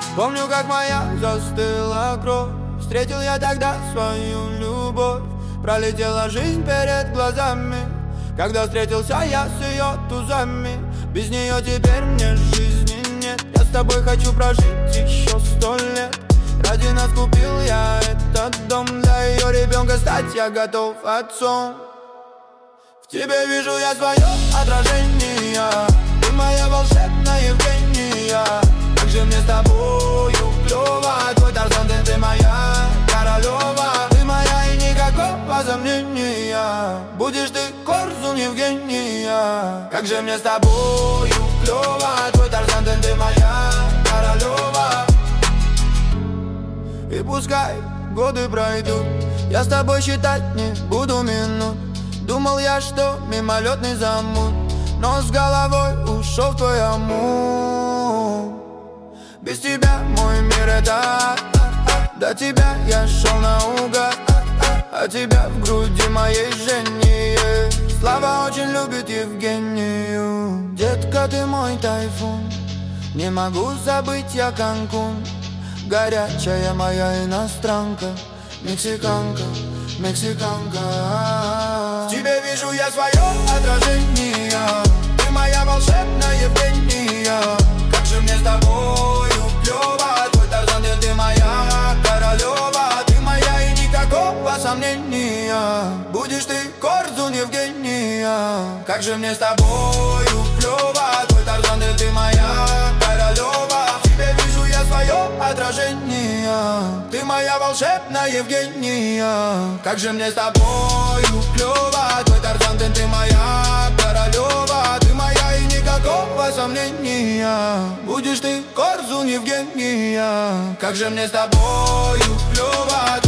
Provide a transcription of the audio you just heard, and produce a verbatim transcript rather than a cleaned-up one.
Помню, как моя застыла кровь. Встретил я тогда свою любовь. Пролетела жизнь перед глазами, когда встретился я с ее тузами. Без нее теперь мне жизни нет. Я с тобой хочу прожить еще сто лет. Ради нас купил я этот дом. Для ее ребенка стать я готов отцом. В тебе вижу я свое отражение. Ты моя волшебная Евгения. Как же мне с тобою клево. Твой Тарзан, ты, ты моя королева. Ты моя и никакого сомнения. Будешь ты Корзун Евгения. Как же мне с тобою клево. Твой Тарзан, ты, ты моя королева. И пускай годы пройдут, я с тобой считать не буду минут. Думал я, что мимолетный замут, но с головой ушел в твой омут. Без тебя мой мир это ад. До тебя я шел наугад, а тебя в груди моей жжение. Слава очень любит Евгению. Детка, ты мой тайфун. Не могу забыть я Канкун. Горячая моя иностранка, мексиканка, мексиканка. В тебе вижу я свое отражение. Ты моя волшебная Евгения. Как же мне с тобою клево. Твой Тарзан, ты моя королева. Ты моя и никакого сомнения. Будешь ты Корзун Евгения. Как же мне с тобою клево. Твой Тарзан, ты моя королева. В тебе вижу я свое отражение. Ты моя волшебная Евгения. Как же мне с тобою клево. Твой Тарзан, ты, ты моя королева. Ты моя и никакого сомнения. Будешь ты Корзун Евгения. Как же мне с тобою клево.